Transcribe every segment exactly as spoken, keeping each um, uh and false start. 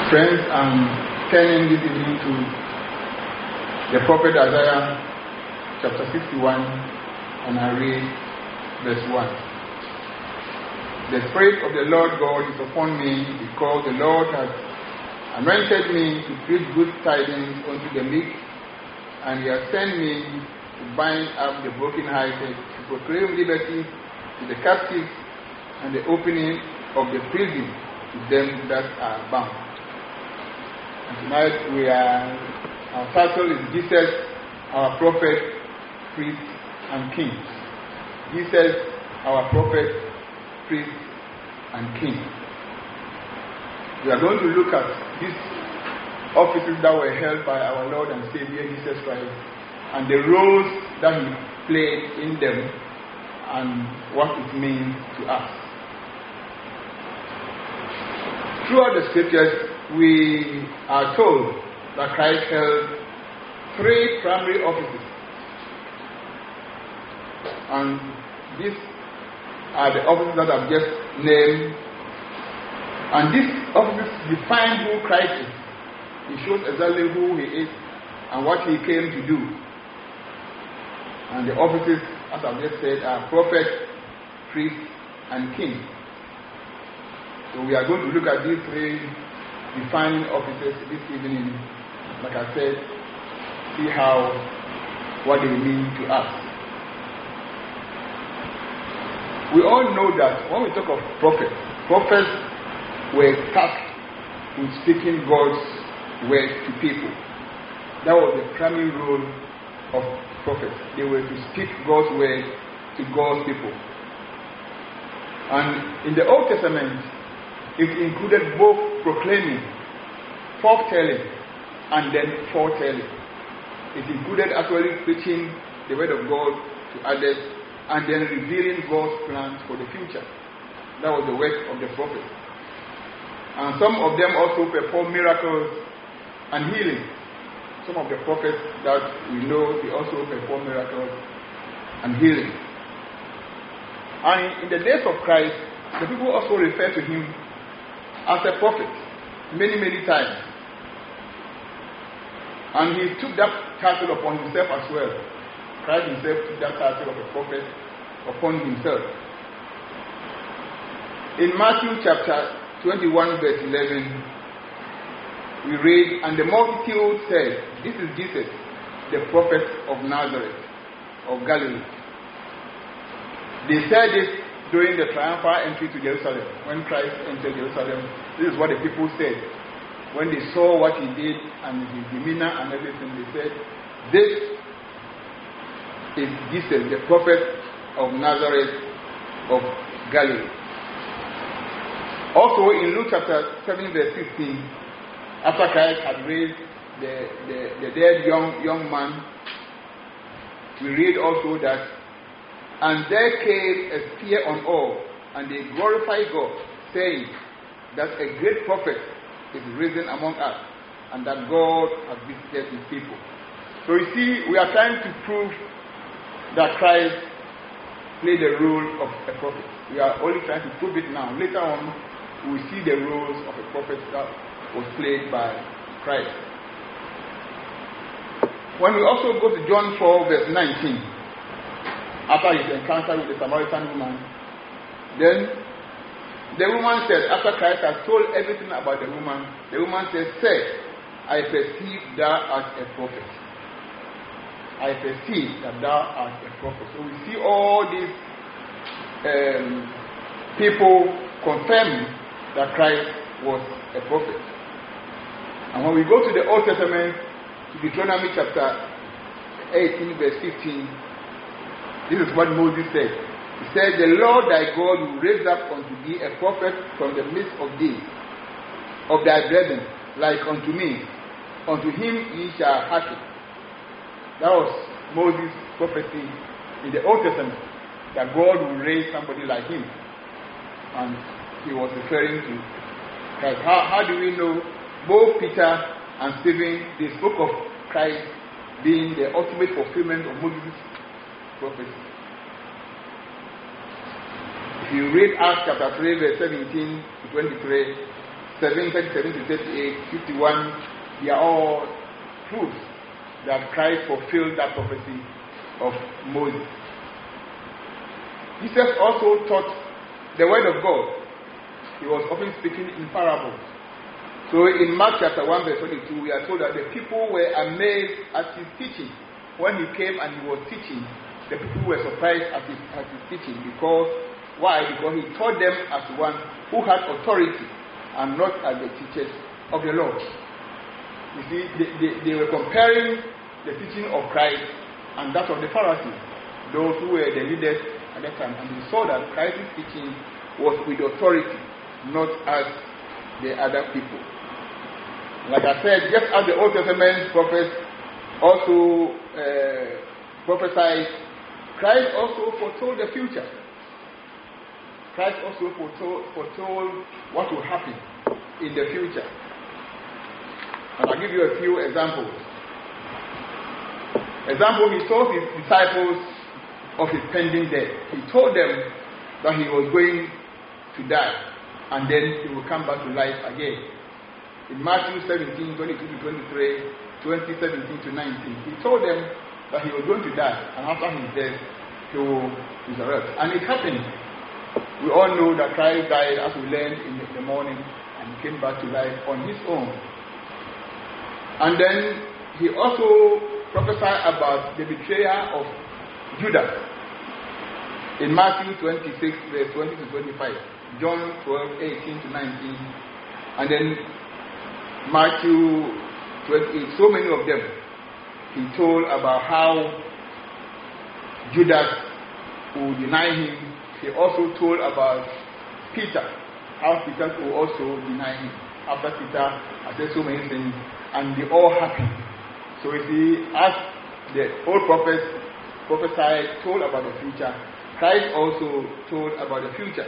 Friends, I'm turning this evening to the prophet Isaiah chapter sixty-one, and I read verse one. The Spirit of the Lord God is upon me, because the Lord has anointed me to preach good tidings unto the meek, and he has sent me to bind up the brokenhearted, to proclaim liberty to the captives, and the opening of the prison to them that are bound. And tonight we are, our title is Jesus, our prophet, priest, and king. Jesus, our prophet, priest, and king. We are going to look at these offices that were held by our Lord and Savior Jesus Christ, and the roles that he played in them, and what it means to us. Throughout the scriptures, we are told that Christ held three primary offices, and these are the offices that I've just named, and these offices define who Christ is. He shows exactly who he is and what he came to do. And the offices, as I've just said, are prophet, priest, and king. So we are going to look at these three defining offices this evening. Like I said, see how, what they mean to us. We all know that when we talk of prophets, prophets were tasked with speaking God's word to people. That was the primary role of prophets. They were to speak God's word to God's people. And in the Old Testament, it included both proclaiming, foretelling, and then foretelling. It included actually preaching the word of God to others and then revealing God's plans for the future. That was the work of the prophet. And some of them also performed miracles and healing. Some of the prophets that we know, they also perform miracles and healing. And in the days of Christ, the people also refer to him as a prophet many, many times. And he took that title upon himself as well. Christ himself took that title of a prophet upon himself. In Matthew chapter twenty-one, verse eleven, we read, "And the multitude said, This is Jesus, the prophet of Nazareth, of Galilee." They said this during the triumphal entry to Jerusalem. When Christ entered Jerusalem, this is what the people said. When they saw what he did and his demeanor and everything, they said, "This is Jesus, the prophet of Nazareth of Galilee." Also in Luke chapter seven, verse sixteen, after Christ had raised the, the, the dead young, young man, we read also that, "And there came a fear on all, and they glorified God, saying that a great prophet is risen among us, and that God has visited his people." So you see, we are trying to prove that Christ played the role of a prophet. We are only trying to prove it now. Later on, we will see the roles of a prophet that was played by Christ. When we also go to John four, verse nineteen, after his encounter with the Samaritan woman, then the woman said, after Christ had told everything about the woman, the woman said, "Sir, I perceive thou art a prophet. I perceive that thou art a prophet." So we see all these um, people confirming that Christ was a prophet. And when we go to the Old Testament, to Deuteronomy chapter eighteen, verse fifteen, this is what Moses said. He said, "The Lord thy God will raise up unto thee a prophet from the midst of thee, of thy brethren, like unto me. Unto him ye shall hearken." That was Moses' prophecy in the Old Testament, that God will raise somebody like him. And he was referring to Christ. How, how do we know? Both Peter and Stephen, they spoke of Christ being the ultimate fulfillment of Moses' prophecy. If you read Acts chapter three, verse seventeen to twenty-three, seven, thirty-seven to thirty-eight, fifty-one, they are all proofs that Christ fulfilled that prophecy of Moses. Jesus also taught the word of God. He was often speaking in parables. So in Mark chapter one verse twenty-two, we are told that the people were amazed at his teaching. When he came and he was teaching, the people were surprised at his, at his teaching. Because, why? Because he taught them as one who had authority and not as the teachers of the law. You see, they, they, they were comparing the teaching of Christ and that of the Pharisees, those who were the leaders at that time. And they saw that Christ's teaching was with authority, not as the other people. Like I said, just as the Old Testament prophets also uh, prophesied, Christ also foretold the future. Christ also foretold, foretold what will happen in the future. And I'll give you a few examples. Example, he told his disciples of his pending death. He told them that he was going to die and then he will come back to life again. In Matthew seventeen, twenty-two to twenty-three, twenty, seventeen to nineteen, he told them that he was going to die and after his death he will resurrect. And it happened. We all know that Christ died, as we learned in the morning, and came back to life on his own. And then he also prophesied about the betrayal of Judas in Matthew twenty-six, verse twenty to twenty-five, John twelve, eighteen to nineteen, and then Matthew twenty-eight. So many of them, he told about how Judas will deny him. He also told about Peter, how Peter will also deny him. After Peter had said so many things, and they all happened. So you see, as the old prophets prophesied, told about the future, Christ also told about the future.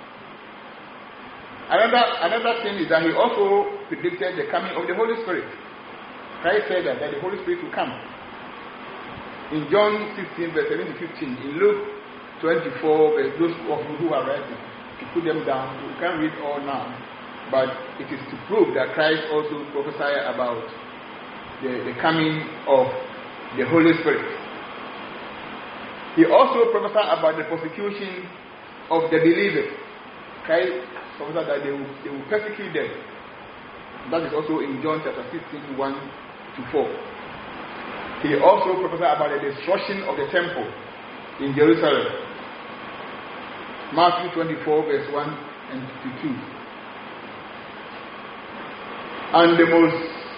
Another, another thing is that he also predicted the coming of the Holy Spirit. Christ said that, that the Holy Spirit will come. In John sixteen, verse seven to fifteen, in Luke twenty-four, verse those of you who are writing, to put them down, we can't read all now, but it is to prove that Christ also prophesied about the, the coming of the Holy Spirit. He also prophesied about the persecution of the believers. Christ prophesied that they will, they will persecute them. That is also in John chapter fifteen, one to four. He also prophesied about the destruction of the temple in Jerusalem. Matthew twenty-four, verse one and two. And the most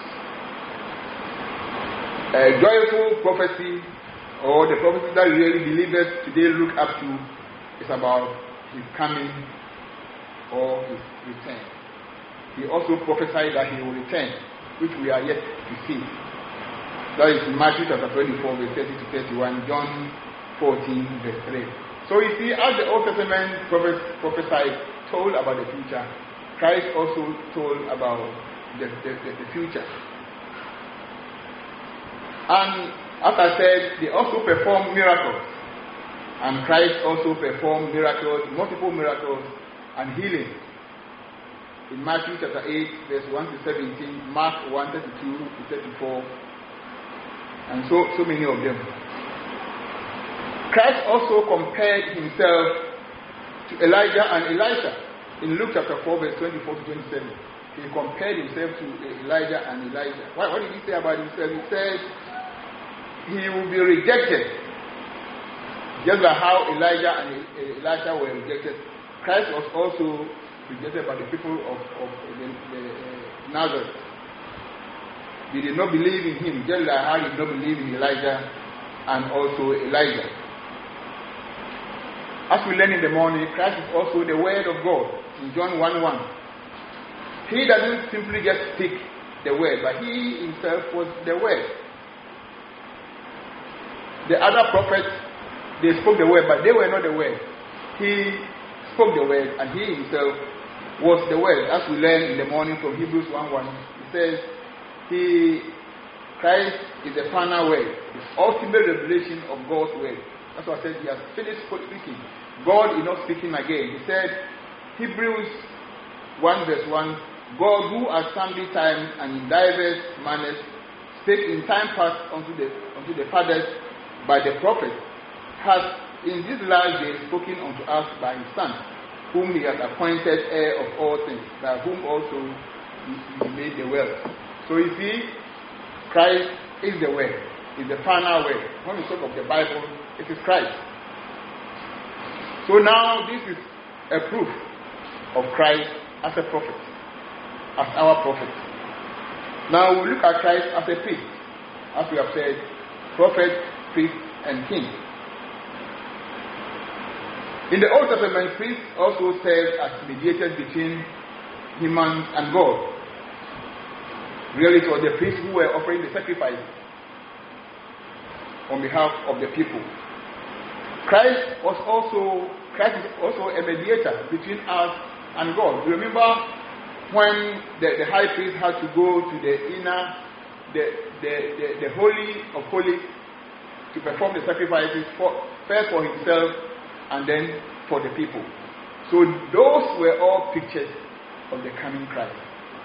uh, joyful prophecy, or the prophecy that really believers today look up to, is about his coming or his return. He also prophesied that he will return, which we are yet to see. That is in Matthew chapter twenty-four, verse thirty to thirty-one, John fourteen, verse three. So you see, as the Old Testament prophets prophesied, told about the future, Christ also told about the, the, the, the future. And as I said, they also performed miracles. And Christ also performed miracles, multiple miracles, and healing. In Matthew chapter eight, verse one to seventeen, Mark one, thirty-two to thirty-four, and so, so many of them. Christ also compared himself to Elijah and Elisha. In Luke chapter four, verse twenty-four to twenty-seven, he compared himself to Elijah and Elijah. What, what did he say about himself? He said he will be rejected, just like how Elijah and Elisha were rejected. Christ was also rejected by the people of, of the, the uh, Nazareth. They did not believe in him, just like how they did not believe in Elijah and also Elijah. As we learn in the morning, Christ is also the Word of God. In John one one, he doesn't simply just speak the Word, but he himself was the Word. The other prophets, they spoke the Word, but they were not the Word. He spoke the Word, and he himself was the Word. As we learn in the morning from Hebrews one one, it says, he, Christ is the final word, the ultimate revelation of God's word. That's why I said he has finished speaking. God is not speaking again. He said, Hebrews one verse one, God, who at sundry times and in diverse manners spake in time past unto the unto the fathers by the prophets, has in these last days spoken unto us by his Son, whom he has appointed heir of all things, by whom also he, he made the world. So you see, Christ is the Word, is the final word. When we talk of the Bible, it is Christ. So now this is a proof of Christ as a prophet, as our prophet. Now we look at Christ as a priest, as we have said, prophet, priest, and king. In the Old Testament, priests also served as mediators between humans and God. Really, it was the priests who were offering the sacrifice on behalf of the people. Christ was also Christ is also a mediator between us and God. Remember when the, the high priest had to go to the inner, the the, the, the holy of holies to perform the sacrifices for, first for himself and then for the people. So those were all pictures of the coming Christ.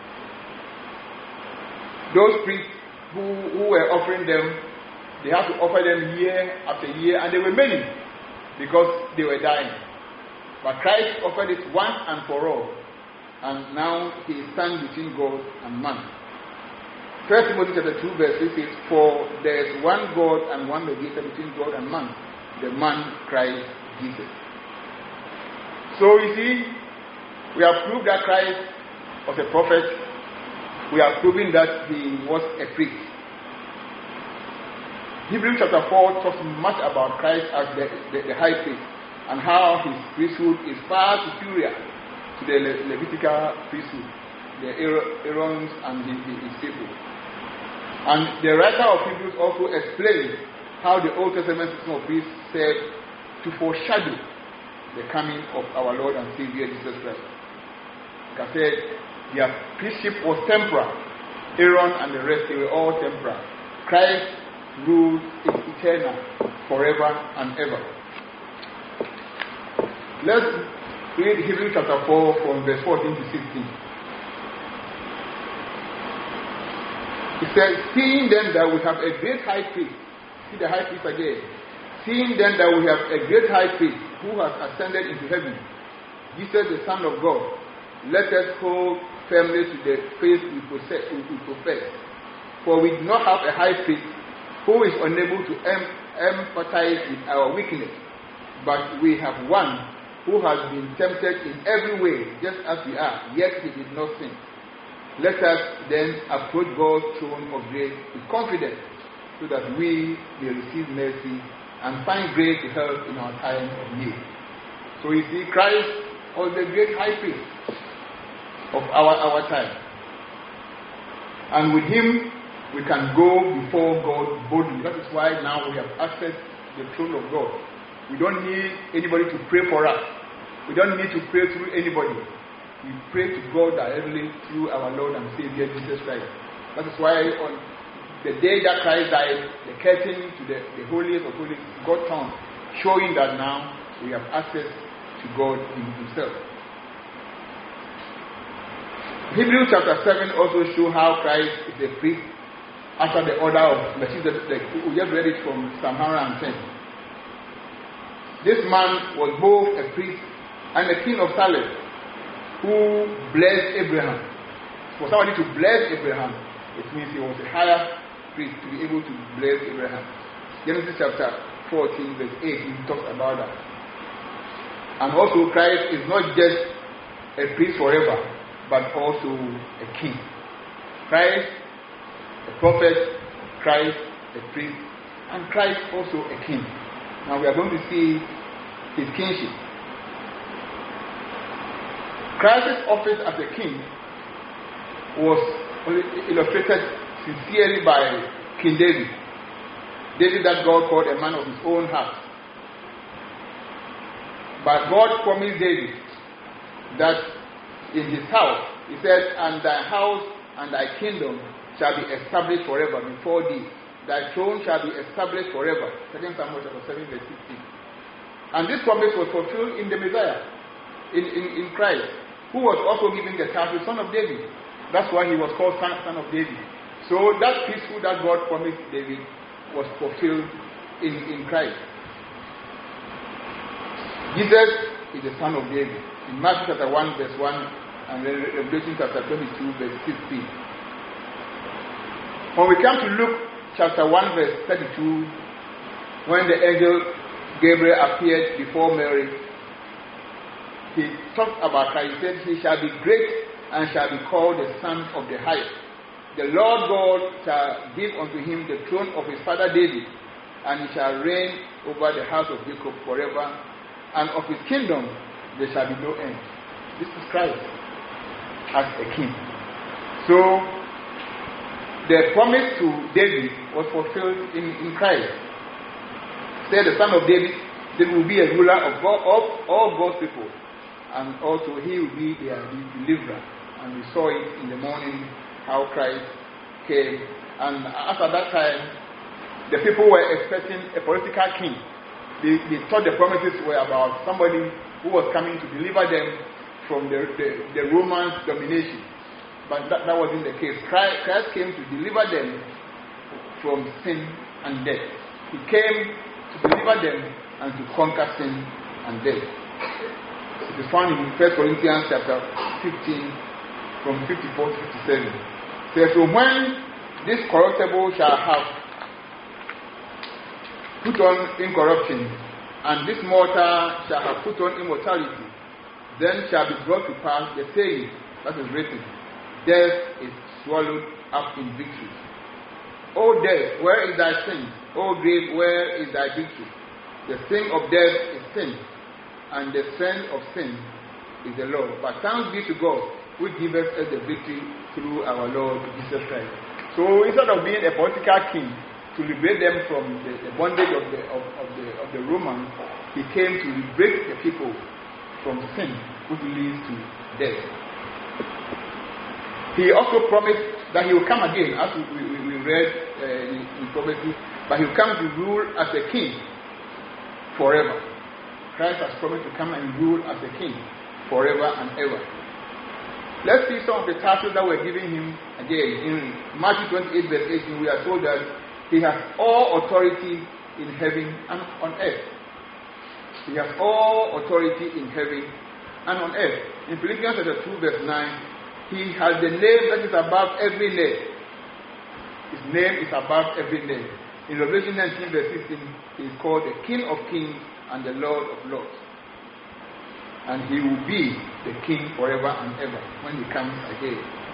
Those priests who, who were offering them, they had to offer them year after year, and they were many because they were dying. But Christ offered it once and for all, and now he is standing between God and man. First Timothy chapter two verse six says, "For there is one God and one mediator between God and man, the man Christ Jesus." So you see, we have proved that Christ was a prophet. We have proven that he was a priest. Hebrews chapter four talks much about Christ as the, the, the high priest, and how his priesthood is far superior to the Le- Levitical priesthood, the Aaron's and his, his people. And the writer of Hebrews also explains how the Old Testament system of priests served to foreshadow the coming of our Lord and Savior Jesus Christ. Like I said, their priestship was temporal. Aaron and the rest, they were all temporal. Christ rule is eternal, forever and ever. Let's read Hebrews chapter four from verse fourteen to sixteen. It says, "Seeing then that we have a great high priest," see the high priest again. "Seeing then that we have a great high priest who has ascended into heaven, Jesus the Son of God, let us hold firmly to the faith we possess, we profess. For we do not have a high priest who is unable to em- empathize with our weakness, but we have one who has been tempted in every way, just as we are, yet he did not sin. Let us then approach God's throne of grace with confidence, so that we may receive mercy and find grace to help in our time of need." So you see, Christ was the great high priest of our, our time. And with him, we can go before God boldly. That is why now we have access to the throne of God. We don't need anybody to pray for us. We don't need to pray through anybody. We pray to God directly through our Lord and Savior Jesus Christ. That is why on the day that Christ died, the curtain to the, the holiest of holies got torn, showing that now we have access to God in himself. Hebrews chapter seven also shows how Christ is a priest after the order of Melchizedek. We just read it from Psalm one ten. This man was both a priest and a king of Salem, who blessed Abraham. For somebody to bless Abraham, it means he was a higher priest to be able to bless Abraham. Genesis chapter fourteen verse eight, he talks about that. And also Christ is not just a priest forever, but also a king. Christ, a prophet, Christ, a priest, and Christ also a king. Now we are going to see his kingship. Christ's office as a king was illustrated sincerely by King David. David that God called a man of his own heart. But God promised David that in his house, he said, "And thy house and thy kingdom shall be established forever before thee. Thy throne shall be established forever." Second Samuel chapter seven verse sixteen. And this promise was fulfilled in the Messiah, in, in, in Christ. who was also given the title Son of David. That's why he was called Son, Son of David. So that priesthood that God promised David was fulfilled in, in Christ. Jesus is the Son of David. In Matthew chapter one, verse one, and then Revelation chapter twenty-two, verse sixteen. When we come to Luke chapter one, verse thirty-two, when the angel Gabriel appeared before Mary, he talked about Christ. He said, he shall be great and shall be called the Son of the Highest. The Lord God shall give unto him the throne of his father David, and he shall reign over the house of Jacob forever, and of his kingdom there shall be no end. This is Christ as a king. So, the promise to David was fulfilled in, in Christ. Said the Son of David, David will be a ruler of God, of all God's people, and also he will be their deliverer. And we saw it in the morning how Christ came. And after that time, the people were expecting a political king. They, they thought the promises were about somebody who was coming to deliver them from the, the, the Roman domination. But that, that wasn't the case. Christ, Christ came to deliver them from sin and death. He came to deliver them and to conquer sin and death. It is found in First Corinthians chapter fifteen, from fifty-four to fifty-seven. It says, so when this corruptible shall have put on incorruption, and this mortal shall have put on immortality, then shall be brought to pass the saying that is written, death is swallowed up in victory. O death, where is thy sin? O grave, where is thy victory? The sting of death is sin, and the strength of sin is the law. But thanks be to God, who giveth us the victory through our Lord Jesus Christ. So instead of being a political king to liberate them from the, the bondage of the of, of the of the Romans, he came to liberate the people from sin, which leads to death. He also promised that he will come again, as we, we, we read uh, in, in prophecy, but he will come to rule as a king forever. Christ has promised to come and rule as a king forever and ever. Let's see some of the titles that were given him again. In Matthew twenty-eight, verse eighteen, we are told that he has all authority in heaven and on earth. He has all authority in heaven and on earth. In Philippians chapter two, verse nine, he has the name that is above every name. His name is above every name. In Revelation nineteen, verse sixteen, he is called the King of Kings and the Lord of Lords. And he will be the king forever and ever when he comes again.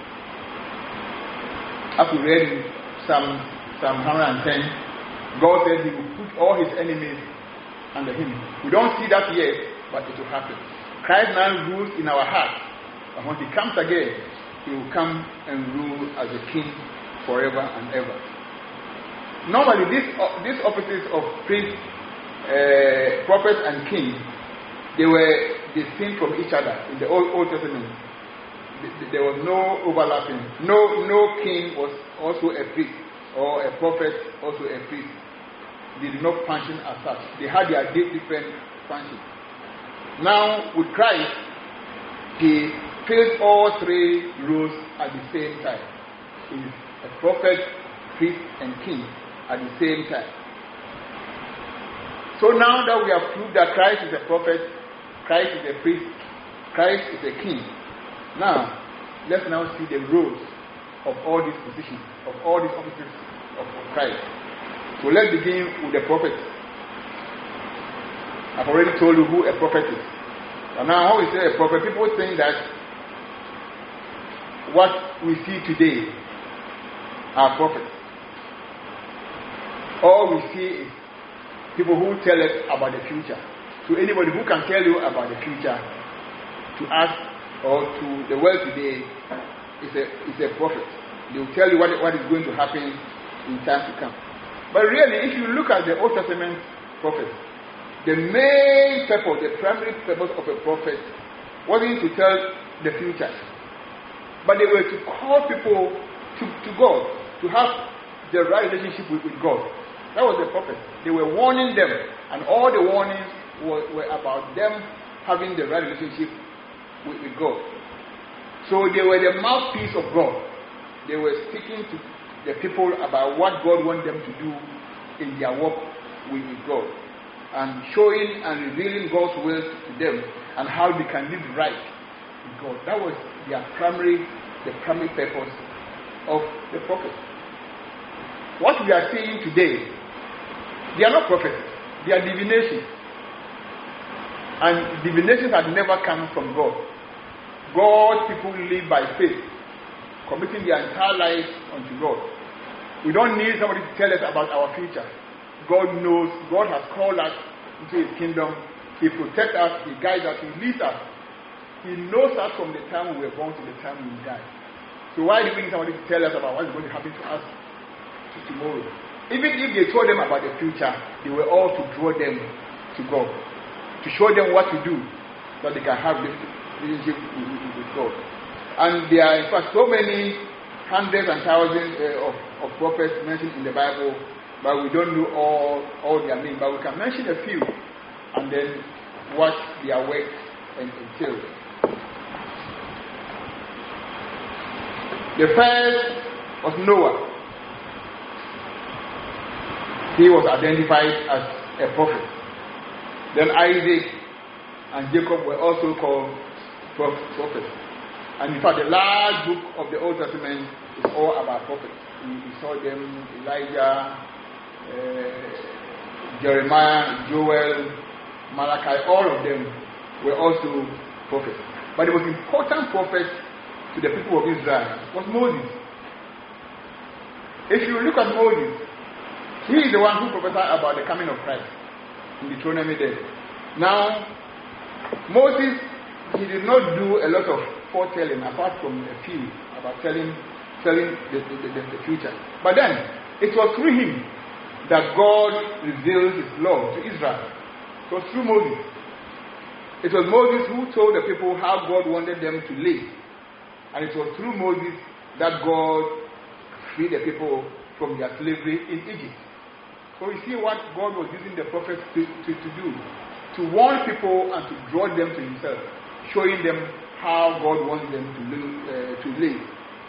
As we read in Psalm, Psalm one hundred ten, God said he will put all his enemies under him. We don't see that yet, but it will happen. Christ now rules in our hearts. And when he comes again, he will come and rule as a king forever and ever. Normally, these, uh, these offices of priest, uh, prophet, and king, they were distinct from each other in the Old, Old Testament. There was no overlapping. No, no king was also a priest, or a prophet also a priest. They did not function as such. They had their different functions. Now, with Christ, he fills all three roles at the same time. He is a prophet, priest, and king at the same time. So now that we have proved that Christ is a prophet, Christ is a priest, Christ is a king. Now, let's now see the roles of all these positions, of all these offices of, of Christ. So let's begin with the prophet. I've already told you who a prophet is. And now, how we say a prophet, people think that what we see today are prophets. All we see is people who tell us about the future. To anybody who can tell you about the future, to us or to the world today, is a, is a prophet. They will tell you what, what is going to happen in time to come. But really, if you look at the Old Testament prophets, the main purpose, the primary purpose of a prophet wasn't to tell the future, but they were to call people to, to God, to have the right relationship with, with God. That was the prophet. They were warning them, and all the warnings were, were about them having the right relationship with, with God. So they were the mouthpiece of God. They were speaking to the people about what God wanted them to do in their work with God, and showing and revealing God's will to them and how they can live right with God. That was their primary, the primary purpose of the prophet. What we are seeing today, they are not prophets, they are divinations. And divinations had never come from God. God's people live by faith, committing their entire lives unto God. We don't need somebody to tell us about our future. God knows. God has called us into His kingdom. He protects us, He guides us, He leads us. He knows us from the time we were born to the time we die. So why do we need somebody to tell us about what's going to happen to us tomorrow? Even if they told them about the future, they were all to draw them to God, to show them what to do, so they can have this relationship with, with God. And there are in fact so many hundreds and thousands uh, of, of prophets mentioned in the Bible, but we don't know all, all their names. But we can mention a few, and then what their work entails. The first was Noah. He was identified as a prophet. Then Isaac and Jacob were also called prophets. And in fact, the last book of the Old Testament is all about prophets. We, we saw them, Elijah, uh, Jeremiah, Joel, Malachi, all of them were also prophets. But the most important prophet to the people of Israel was Moses. If you look at Moses, he is the one who prophesied about the coming of Christ in Deuteronomy there. Now, Moses, he did not do a lot of foretelling apart from a few about telling, telling the, the, the, the future. But then, it was through him that God revealed His law to Israel. It was through Moses. It was Moses who told the people how God wanted them to live. And it was through Moses that God freed the people from their slavery in Egypt. So you see what God was using the prophets to, to, to do. To warn people and to draw them to Himself. Showing them how God wants them to live. Uh, to live.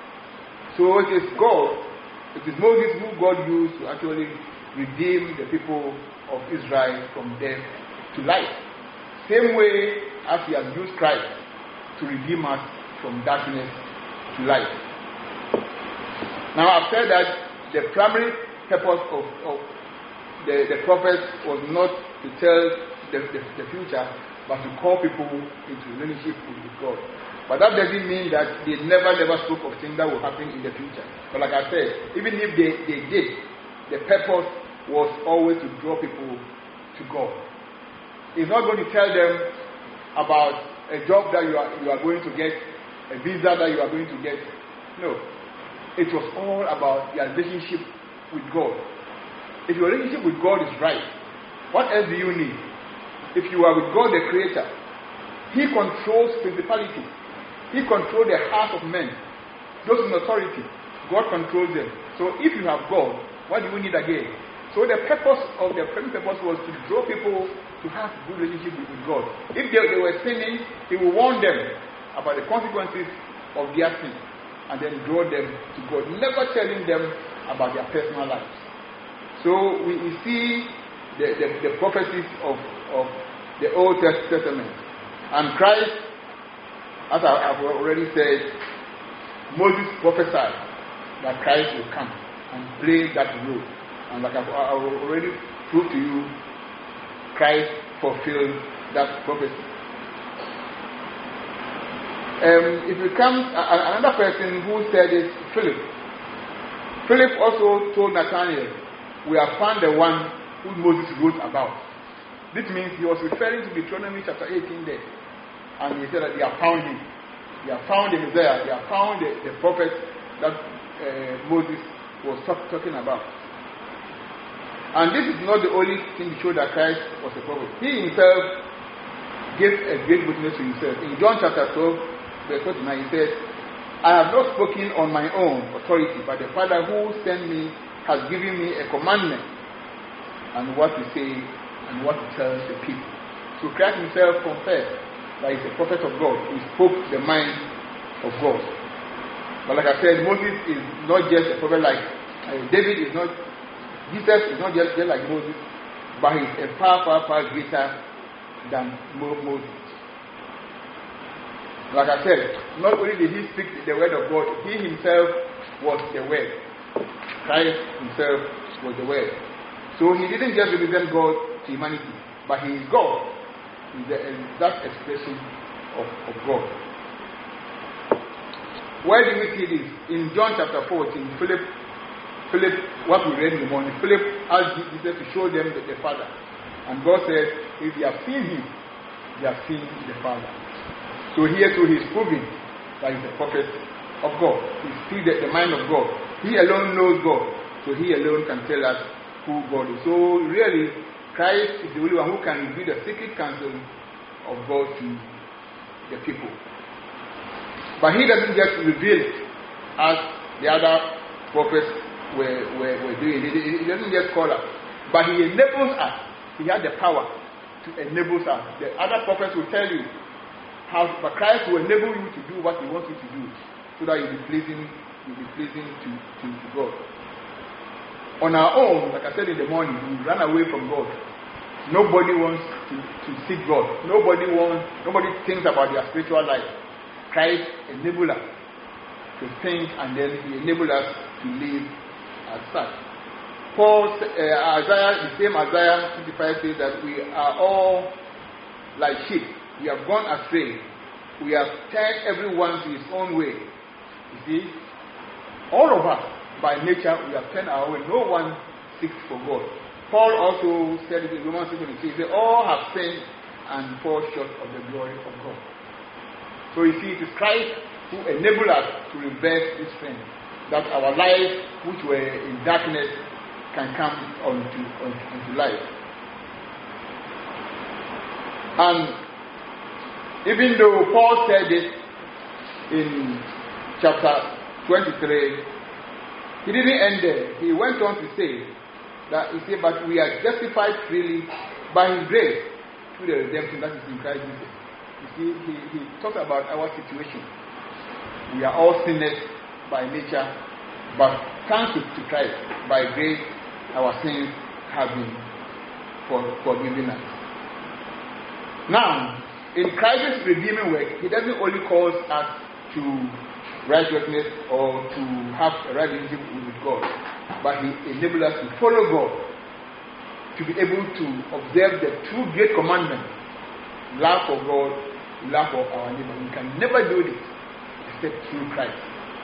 So it is God, it is Moses who God used to actually redeem the people of Israel from death to life. Same way as He has used Christ to redeem us from darkness to light. Now I've said that the primary purpose of, of the, the prophet was not to tell the, the, the future, but to call people into relationship with God. But that doesn't mean that they never, never spoke of things that will happen in the future. But like I said, even if they, they did, the purpose was always to draw people to God. He's not going to tell them about a job that you are, you are going to get, a visa that you are going to get. No. It was all about your relationship with God. If your relationship with God is right, what else do you need? If you are with God the Creator, He controls principalities. He controls the hearts of men. Those in authority, God controls them. So if you have God, what do you need again? So the purpose of the primary purpose was to draw people to have a good relationship with God. If they, they were sinning, He will warn them about the consequences of their sin and then draw them to God, never telling them about their personal lives. So we, we see the, the, the prophecies of, of the Old Testament. And Christ, as I have already said, Moses prophesied that Christ will come and play that role. And like I've, I've already proved to you, Christ fulfilled that prophecy. Um, it becomes uh, another person who said it, Philip. Philip also told Nathanael, we have found the one who Moses wrote about. This means he was referring to Deuteronomy chapter eighteen there. And he said that they have found him. They have found the Messiah. They have found the, the prophet that uh, Moses was talk, talking about. And this is not the only thing to show that Christ was a prophet. He himself gave a great witness to himself. In John chapter twelve, verse forty-nine, he says, I have not spoken on my own authority, but the Father who sent me has given me a commandment and what to say and what to tell the people. So Christ himself confessed that he's a prophet of God. He spoke the mind of God. But like I said, Moses is not just a prophet like uh, David is not, Jesus is not just, just like Moses, but he's a far, far, far greater than Mo- Moses. Like I said, not only did he speak the word of God, he himself was the word. Christ himself was the word. So he didn't just represent God to humanity, but he is God. He's the exact expression of, of God. Where do we see this? In John chapter fourteen, Philip, Philip, what we read in the morning, Philip asked Jesus to show them the, the Father. And God said, if you have seen him, you have seen the Father. So here too he is proving that he is a prophet of God. He sees the, the mind of God. He alone knows God. So he alone can tell us who God is. So really, Christ is the only one who can reveal the secret counsel of God to the people. But he doesn't just reveal it as the other prophets were, were, were doing. He, he doesn't just call us. But he enables us. He has the power to enable us. The other prophets will tell you how, but Christ will enable you to do what he wants you to do, so that you'll be pleasing, you'll be pleasing to, to, to God. On our own, like I said in the morning, we run away from God. Nobody wants to, to seek God. Nobody wants, nobody thinks about their spiritual life. Christ enables us to think, and then he enables us to live as such. Paul, uh, Isaiah, the same Isaiah fifty-five says that we are all like sheep. We have gone astray. We have turned everyone to his own way. You see, all of us, by nature, we have turned our way. No one seeks for God. Paul also said it in Romans six twenty-three. He said, all have sinned and fall short of the glory of God. So you see, it is Christ who enabled us to reverse this trend, that our lives, which were in darkness, can come onto, onto, onto light. And even though Paul said this in chapter twenty-three, he didn't end there. He went on to say that he said, but we are justified freely by his grace through the redemption that is in Christ Jesus. You see, he, he talked about our situation. We are all sinners by nature, but thanks to Christ, by grace, our sins have been forgiven us. Now, in Christ's redeeming work, he doesn't only call us to righteousness or to have a right relationship with God, but he enables us to follow God, to be able to observe the two great commandments: love for God, love for our neighbor. We can never do this except through Christ.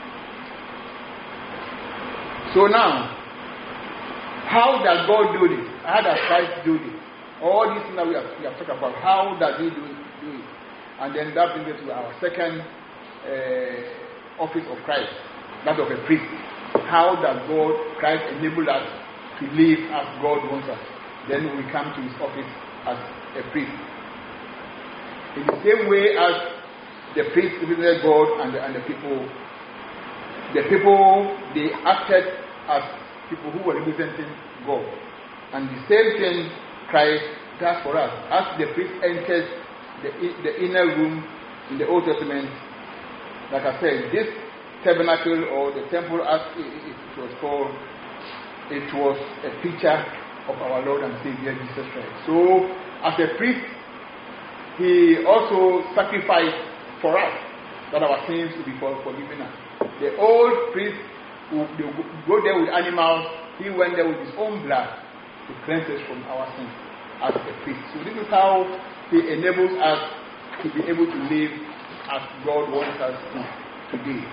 So now, how does God do this? How does Christ do this? All these things that we have, we have talked about, how does he do it? Do it? And then that brings us to our second uh, office of Christ, that of a priest. How does God, Christ, enable us to live as God wants us? Then we come to his office as a priest. In the same way as the priest represented God and the, and the people, the people, they acted as people who were representing God. And the same thing Christ does for us. As the priest enters the, the inner room in the Old Testament, like I said, this tabernacle or the temple as it, it was called, it was a picture of our Lord and Savior Jesus Christ. So, as a priest, he also sacrificed for us that our sins would be forgiven us. The old priest would go there with animals. He went there with his own blood to cleanse us from our sins as a priest. So this is how he enables us to be able to live as God wants us to today.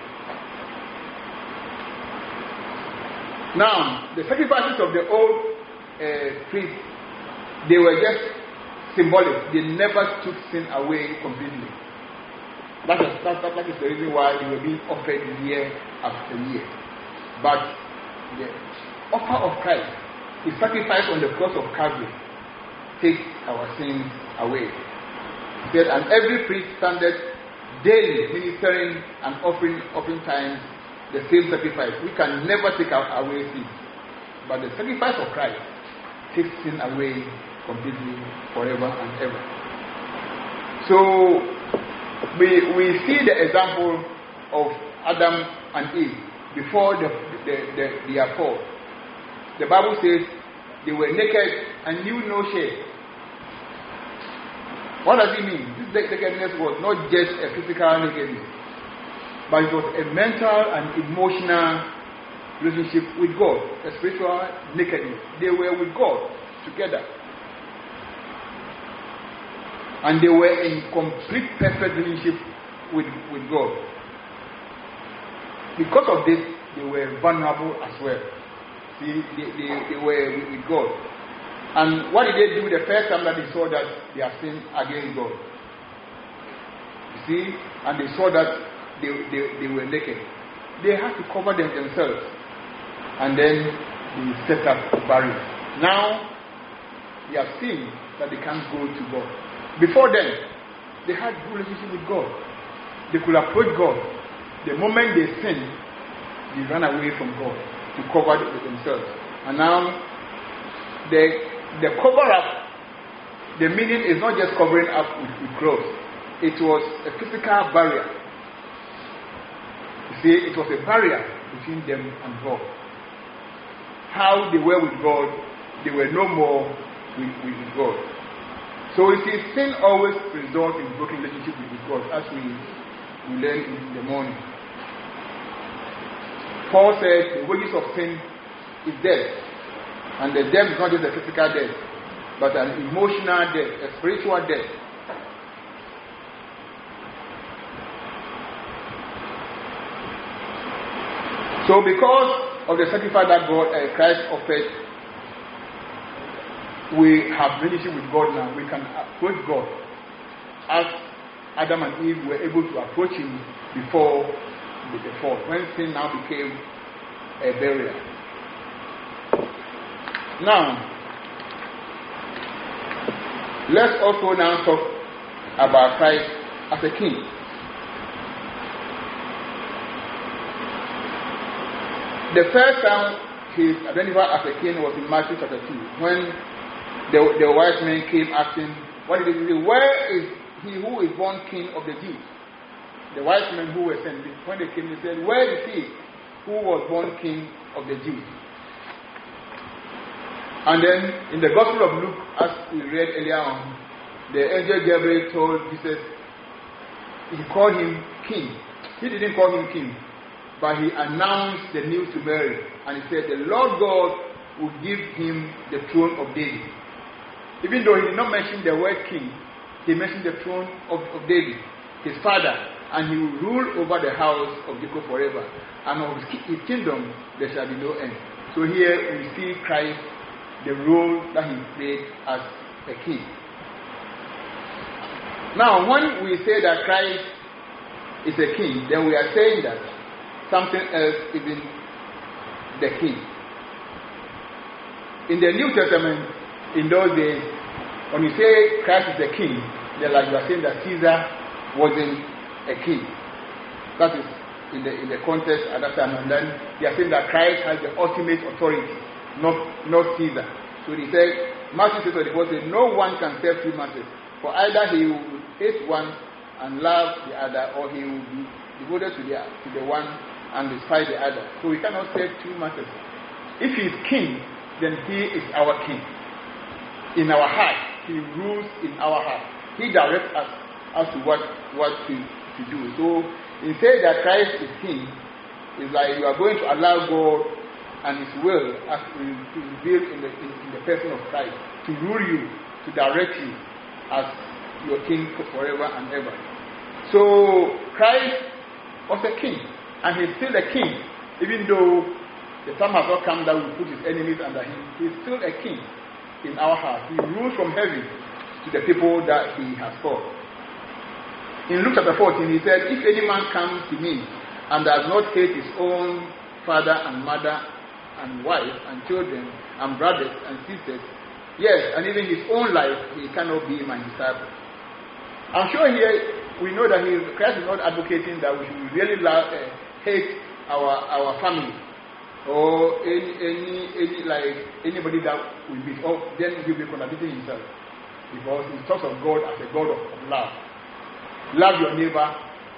Now, the sacrifices of the old uh, priests, they were just symbolic. They never took sin away completely. That is, that, that, that is the reason why they were being offered year after year. But the offer of Christ, his sacrifice on the cross of Calvary, takes our sins away. He said, and every priest standeth daily ministering and offering oftentimes the same sacrifice. We can never take away sin. But the sacrifice of Christ takes sin away completely, forever and ever. So we we see the example of Adam and Eve before the, the, the, their fall. The Bible says they were naked and knew no shame. What does it mean? This nakedness was not just a physical nakedness, but it was a mental and emotional relationship with God, a spiritual nakedness. They were with God together. And they were in complete, perfect relationship with, with God. Because of this, they were vulnerable as well. See, they, they, they were with, with God. And what did they do the first time that they saw that they have sinned against God? You see? And they saw that they, they, they were naked. They had to cover them themselves. And then they set up a barrier. Now, they have seen that they can't go to God. Before then, they had a good relationship with God. They could approach God. The moment they sinned, they ran away from God to cover themselves. And now, the The cover up, the meaning is not just covering up with, with clothes. It was a physical barrier. You see, it was a barrier between them and God. How they were with God, they were no more with, with God. So you see, sin always results in broken relationship with God, as we, we learn in the morning. Paul said the wages of sin is death. And the death is not just a physical death, but an emotional death, a spiritual death. So because of the sacrifice that God, uh, Christ offered, we have relationship with God now. We can approach God as Adam and Eve were able to approach Him before the fall, when sin now became a barrier. Now, let's also now talk about Christ as a king. The first time he is identified as a king was in Matthew chapter two, when the, the wise men came asking, what did they say? Where is he who is born king of the Jews? The wise men who were sent, when they came, they said, where is he who was born king of the Jews? And then in the Gospel of Luke, as we read earlier on, the angel Gabriel told Jesus, he called him king. He didn't call him king, but he announced the news to Mary. And he said, the Lord God will give him the throne of David. Even though he did not mention the word king, he mentioned the throne of, of David, his father. And he will rule over the house of Jacob forever. And of his, his kingdom there shall be no end. So here we see Christ, the role that he played as a king. Now, when we say that Christ is a king, then we are saying that something else is in the king. In the New Testament, in those days, when you say Christ is a king, then like you are saying that Caesar wasn't a king. That is in the in the context at that time. And then they are saying that Christ has the ultimate authority, not not Caesar. So he said, Matthew six twenty-four says, no one can serve two masters, for either he will hate one and love the other, or he will be devoted to the to the one and despise the other. So we cannot serve two masters. If he is king, then he is our king. In our heart, he rules in our heart. He directs us as to what what to, to do. So he said that Christ is king. It's like you are going to allow God and his will as revealed in the, in, in the person of Christ to rule you, to direct you as your king forever and ever. So Christ was a king, and he's still a king, even though the time has not come that we put his enemies under him. He's still a king in our heart. He rules from heaven to the people that he has called. In Luke chapter fourteen, he said, if any man comes to me and does not hate his own father and mother and wife and children and brothers and sisters, yes, and even his own life, he cannot be my disciple. I'm sure here we know that he, Christ is not advocating that we should really love, uh, hate our our family or any any any like anybody that we meet. Or then he'll be contradicting himself, because he talks of God as a God of, of love. Love your neighbor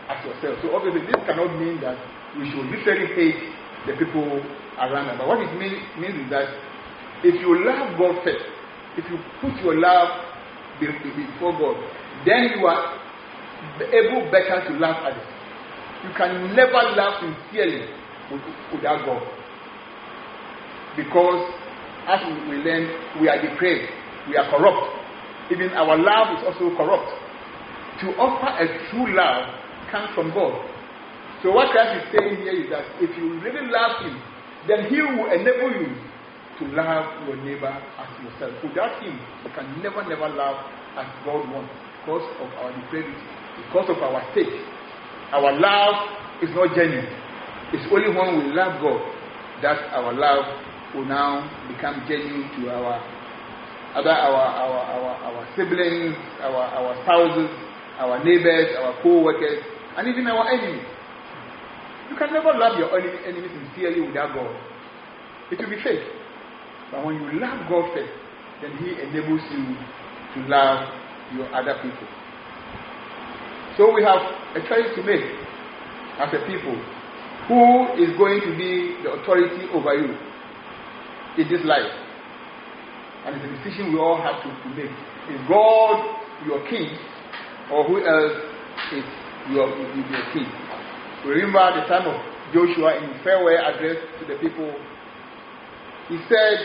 as yourself. So obviously this cannot mean that we should literally hate the people around us. But what it mean, means is that if you love God first, if you put your love before God, then you are able better to love others. You can never love sincerely without God. Because as we learn, we are depraved, we are corrupt. Even our love is also corrupt. To offer a true love comes from God. So what Christ is saying here is that if you really love Him, then He will enable you to love your neighbor as yourself. Without Him, you can never, never love as God wants because of our depravity, because of our state. Our love is not genuine. It's only when we love God that our love will now become genuine to our other our our our, our siblings, our, our spouses, our neighbors, our co-workers, and even our enemies. You can never love your enemies sincerely without God. It will be fake. But when you love God first, then He enables you to love your other people. So we have a choice to make as a people. Who is going to be the authority over you in this life? And it's a decision we all have to, to make. Is God your king, or who else is your, your king? Remember the time of Joshua in his farewell address to the people. He said,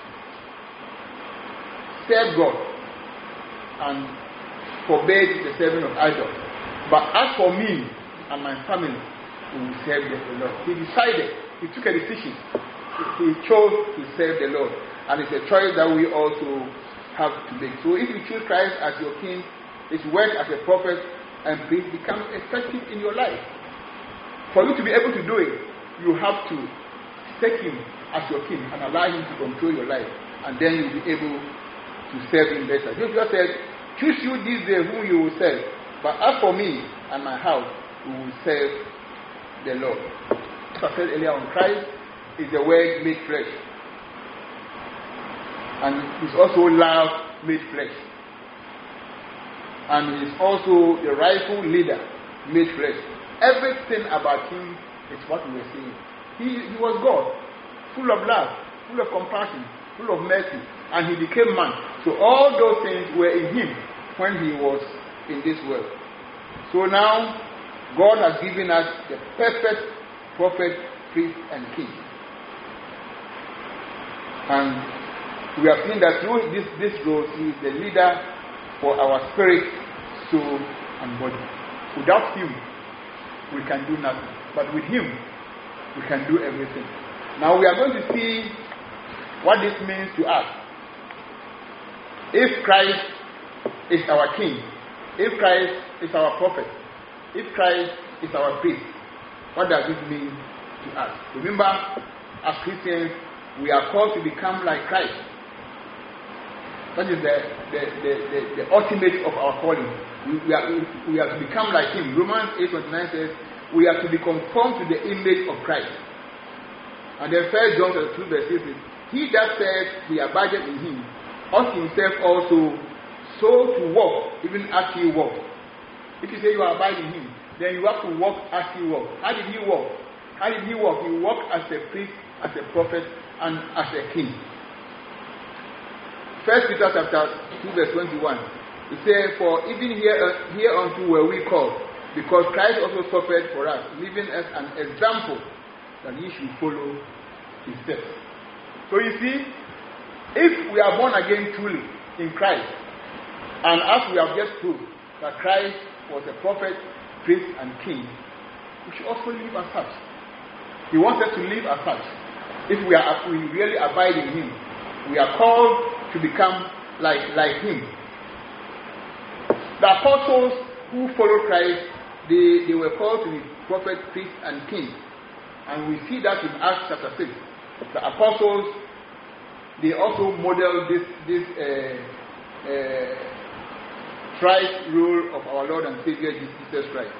serve God and forbade the serving of idols. But as for me and my family, we will serve the Lord. He decided, he took a decision. He chose to serve the Lord. And it's a choice that we also have to make. So if you choose Christ as your king, his work as a prophet and priest becomes effective in your life. For you to be able to do it, you have to take him as your king and allow him to control your life. And then you'll be able to serve him better. Joshua said, choose you this day whom you will serve. But as for me and my house, we will serve the Lord. As I said earlier on, Christ is the Word made flesh. And he's also love made flesh. And he's also the rightful leader made flesh. Everything about him is what we were saying. He, he was God, full of love, full of compassion, full of mercy. And he became man. So all those things were in him when he was in this world. So now, God has given us the perfect prophet, priest, and king. And we have seen that through this, this role, he is the leader for our spirit, soul, and body. Without him, we can do nothing. But with him, we can do everything. Now we are going to see what this means to us. If Christ is our king, if Christ is our prophet, if Christ is our priest, what does this mean to us? Remember, as Christians, we are called to become like Christ. That is the, the, the, the, the ultimate of our calling. We, we, are, we are to become like him. Romans eight twenty-nine says, we are to be conformed to the image of Christ. And then First John two verse six says, he that says he abideth in him, ought himself also so to walk, even as he walked. If you say you are abiding in him, then you have to walk as he walked. How did he walk? How did he walk? He walked as a priest, as a prophet, and as a king. First Peter chapter two verse twenty-one. It says, for even here, uh, hereunto were we called, because Christ also suffered for us, leaving us an example that ye should follow his steps. So you see, if we are born again truly in Christ, and as we have just proved that Christ was a prophet, priest, and king, we should also live as such. He wants us to live as such. If we are, if we really abide in him, we are called to become like, like him. The apostles who followed Christ, they, they were called to be prophet, priest, and king. And we see that in Acts chapter six. The apostles, they also modeled this, this uh, uh, Christ rule of our Lord and Savior Jesus Christ.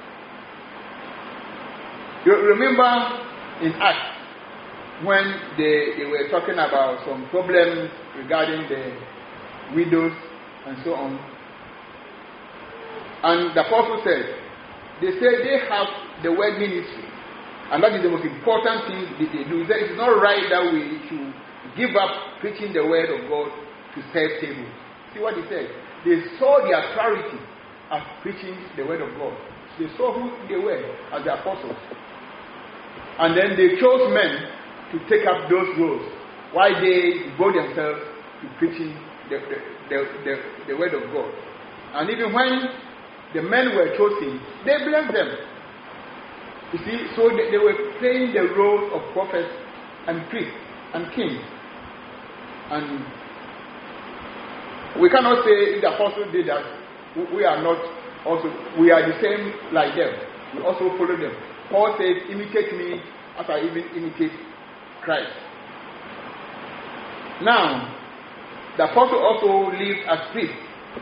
You remember in Acts when they, they were talking about some problems regarding the widows and so on. And the apostle said, they say they have the word ministry. And that is the most important thing that they do. It's not right that we should give up preaching the word of God to serve tables. See what he said? They saw their priority as preaching the word of God. They saw who they were as the apostles. And then they chose men to take up those roles while they devote themselves to preaching the, the, the, the, the word of God. And even when the men were chosen, they blessed them. You see, so they, they were playing the role of prophets and priests and kings. And we cannot say if the apostles did that, we are not also, we are the same like them. We also follow them. Paul said, imitate me as I even imitate Christ. Now, the apostle also lived as priests.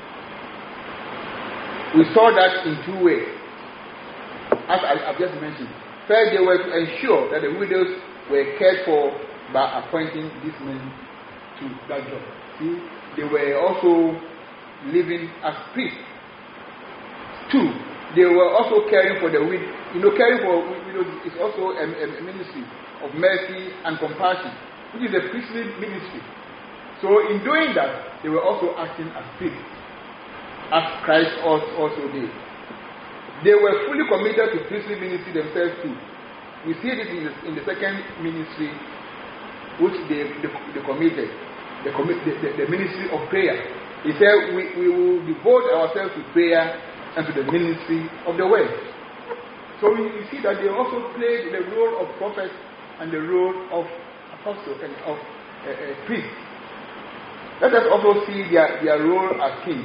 We saw that in two ways. As I have just mentioned, first they were to ensure that the widows were cared for by appointing these men to that job. See, they were also living as priests. Two, they were also caring for the widows. You know, caring for widows is also a, a ministry of mercy and compassion, which is a priestly ministry. So in doing that, they were also acting as priests, as Christ also did. They were fully committed to priestly ministry themselves too. We see this in the, in the second ministry, which they, they, they committed, the, the, the, the ministry of prayer. He said, we, we will devote ourselves to prayer and to the ministry of the word. So we, we see that they also played the role of prophet and the role of apostle and of uh, uh, priest. Let us also see their, their role as kings.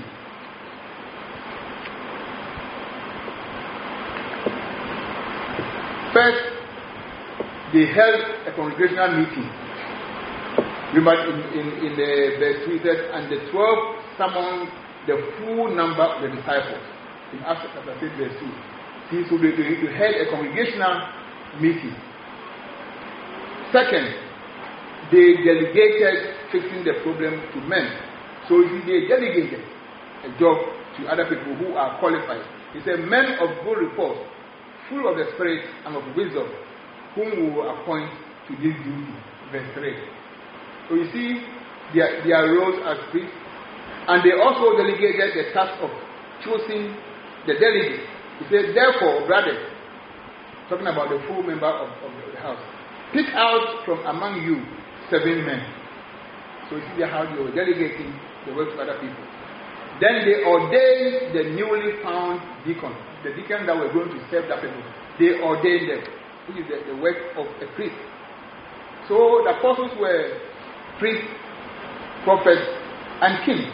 First, they held a congregational meeting. Remember in, in, in the verse three, it says, and the twelve summoned the full number of the disciples. In Acts chapter six, verse two. See, so they, they, they held a congregational meeting. Second, they delegated fixing the problem to men. So they delegated a job to other people who are qualified. He said, men of good report, full of the Spirit and of wisdom, whom we will appoint to this duty. Verse three. So you see their, their roles as priests, and they also delegated the task of choosing the delegates. He said, therefore, brothers, talking about the full member of, of the house, pick out from among you seven men. So you see how they were delegating the work to other people. Then they ordained the newly found deacons, the deacons that were going to serve the people. They ordained them, which is the, the work of a priest. So the apostles were priests, prophets, and kings.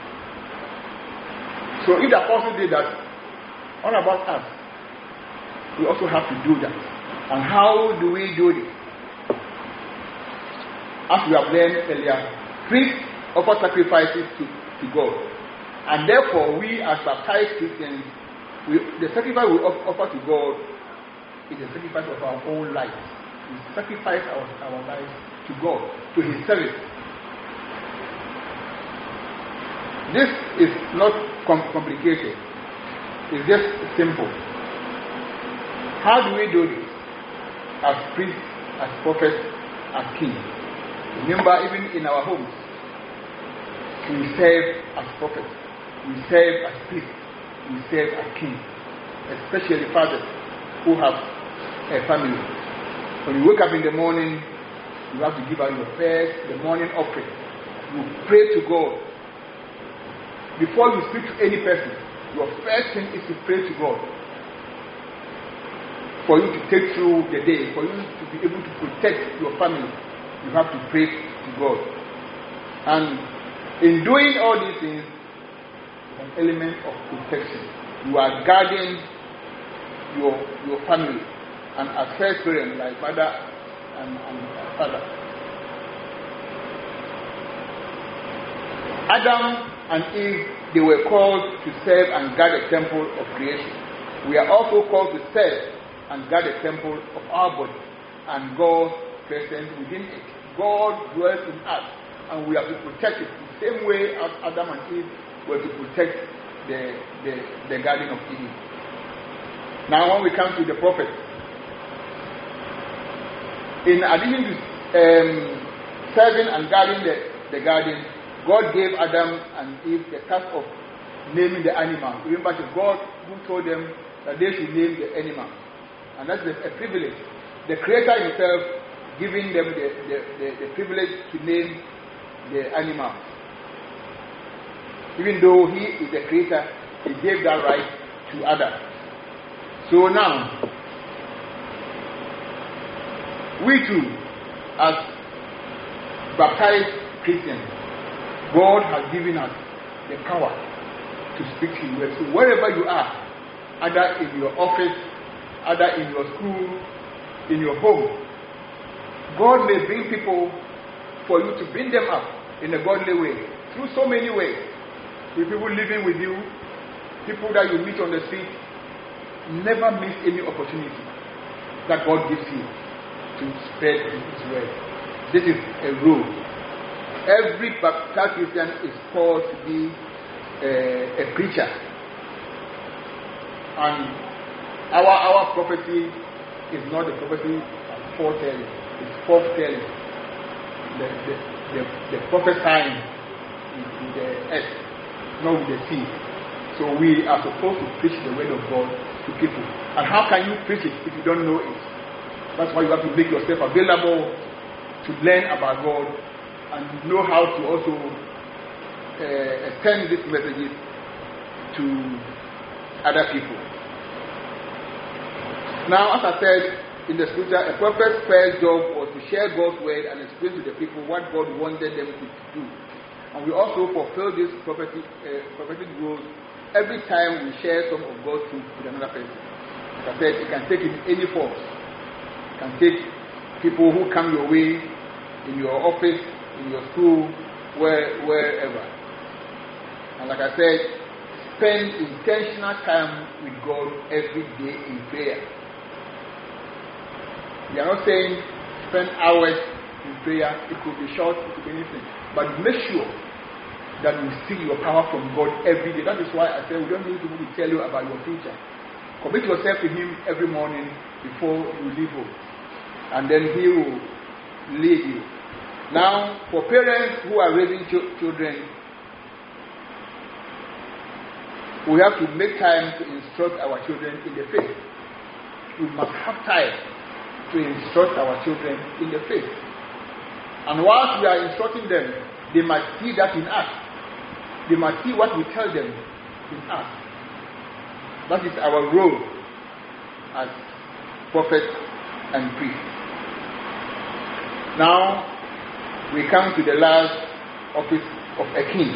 So if the apostles did that, what about us? We also have to do that. And how do we do this? As we have learned earlier, priests offer sacrifices to, to God. And therefore, we as baptized Christians, we, the sacrifice we offer to God is the sacrifice of our own lives. We sacrifice our, our lives to God, to His service. This is not com- complicated. It's just simple. How do we do this? As priests, as prophets, as kings. Remember, even in our homes, we serve as prophets. We serve as priests. We serve as kings. Especially fathers who have a family. When you wake up in the morning, you have to give out your first, the morning offering. You pray to God. Before you speak to any person, your first thing is to pray to God. For you to take through the day, for you to be able to protect your family, you have to pray to God. And in doing all these things, an element of protection. You are guarding your your family, and as first parents, like mother and, and father. Adam and Eve, they were called to serve and guard the temple of creation. We are also called to serve and guard the temple of our body, and God's presence within it. God dwells in us, and we have to protect it the same way as Adam and Eve were to protect the, the, the Garden of Eden. Now, when we come to the prophet, in addition to um, serving and guarding the, the garden, God gave Adam and Eve the task of naming the animal. Remember, it's God who told them that they should name the animal. And that's a, a privilege. The Creator himself giving them the, the, the, the privilege to name the animal. Even though he is the Creator, he gave that right to Adam. So now, we too, as baptized Christians, God has given us the power to speak His word. So wherever you are, either in your office, either in your school, in your home, God may bring people for you to bring them up in a godly way, through so many ways. With people living with you, people that you meet on the street, never miss any opportunity that God gives you to spread His word. This is a rule. Every baptized Christian is called to be a, a preacher. And our our prophecy is not the prophecy of foretelling, it's forthtelling. The, the, the, the prophesying with the earth, not with the sea. So we are supposed to preach the word of God to people. And how can you preach it if you don't know it? That's why you have to make yourself available to learn about God and know how to also uh, send these messages to other people. Now, as I said in the scripture, a prophet's first job was to share God's word and explain to the people what God wanted them to do. And we also fulfill this prophetic, uh, prophetic role every time we share some of God's truth with another person. As I said, it can take in any form. It can take people who come your way, in your office, in your school, where, wherever. And like I said, spend intentional time with God every day in prayer. We are not saying spend hours in prayer. It could be short, it could be anything. But make sure that you see your power from God every day. That is why I say we don't need people to tell you about your future. Commit yourself to Him every morning before you leave home. And then He will lead you. Now, for parents who are raising ch- children, we have to make time to instruct our children in the faith. We must have time to instruct our children in the faith. And whilst we are instructing them, they must see that in us. They must see what we tell them in us. That is our role as prophets and priests. Now, we come to the last office of a king.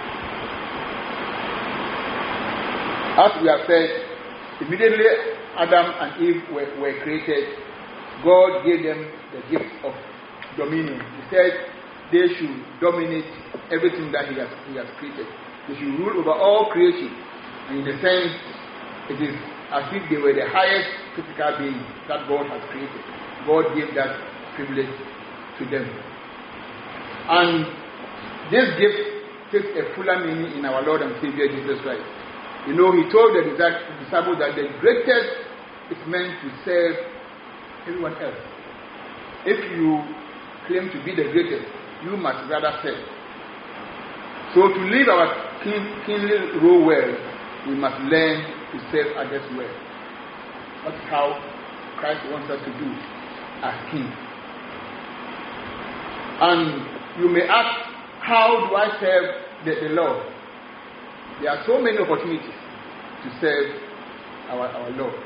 As we have said, immediately Adam and Eve were, were created, God gave them the gift of dominion. He said they should dominate everything that He has, he has created. They should rule over all creation. And in a sense, it is as if they were the highest physical being that God has created. God gave that privilege to them. And this gift takes a fuller meaning in our Lord and Savior Jesus Christ. You know, He told the disciples that the greatest is meant to serve everyone else. If you claim to be the greatest, you must rather serve. So to live our king, kingly role well, we must learn to serve others well. That's how Christ wants us to do as king. And you may ask, how do I serve the, the Lord? There are so many opportunities to serve our, our Lord.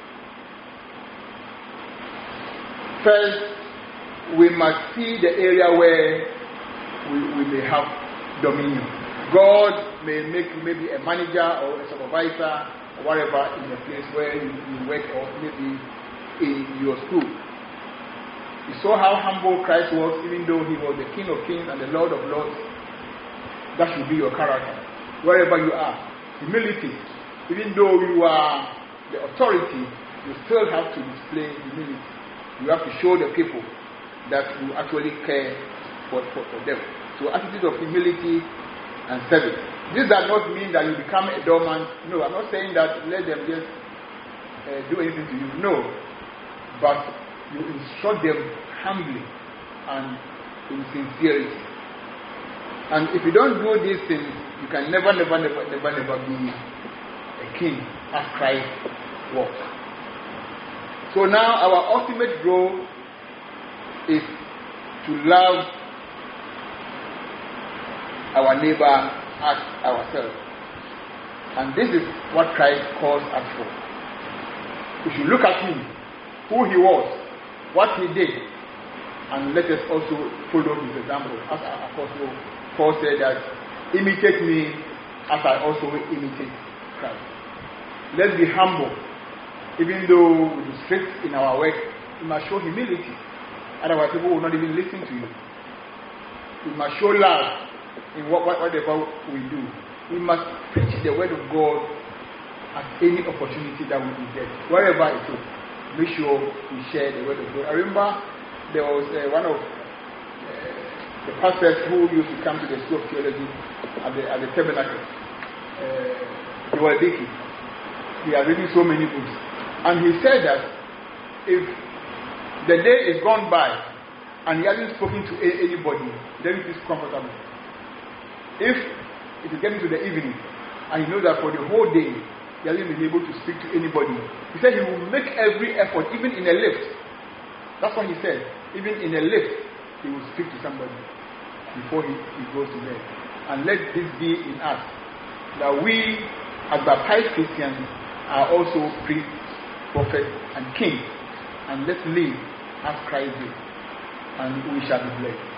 First, we must see the area where we, we may have dominion. God may make you maybe a manager or a supervisor or whatever in the place where you, you work, or maybe in your school. You saw how humble Christ was, even though He was the King of Kings and the Lord of Lords. That should be your character. Wherever you are, humility. Even though you are the authority, you still have to display humility. You have to show the people that you actually care for, for, for them. So attitude of humility and service. This does not mean that you become a doorman. No, I'm not saying that let them just uh, do anything to you. No. But you instruct them humbly and in sincerity. And if you don't do these things, you can never, never, never, never, never be a king as Christ was. So now our ultimate goal is to love our neighbor as ourselves. And this is what Christ calls us for. We should look at him, who he was, what he did, and let us also follow his example. As our Apostle Paul said that, imitate me as I also imitate Christ. Let's be humble. Even though we be strict in our work, we must show humility. Otherwise people will not even listen to you. We must show love in what, what, whatever we do. We must preach the word of God at any opportunity that we get. Wherever it is, make sure we share the word of God. I remember there was uh, one of uh, the pastors who used to come to the School of Theology at the, at the Tabernacle. Uh, Joel Dickey. He has written so many books. And he said that if the day is gone by and he hasn't spoken to a- anybody, then it is comfortable. If it is getting to the evening and he knows that for the whole day he hasn't been able to speak to anybody, he said he will make every effort, even in a lift. That's what he said. Even in a lift, he will speak to somebody before he, he goes to bed. And let this be in us, that we as baptized Christians are also priests, prophets, and kings. And let's live as Christ did, and we shall be blessed.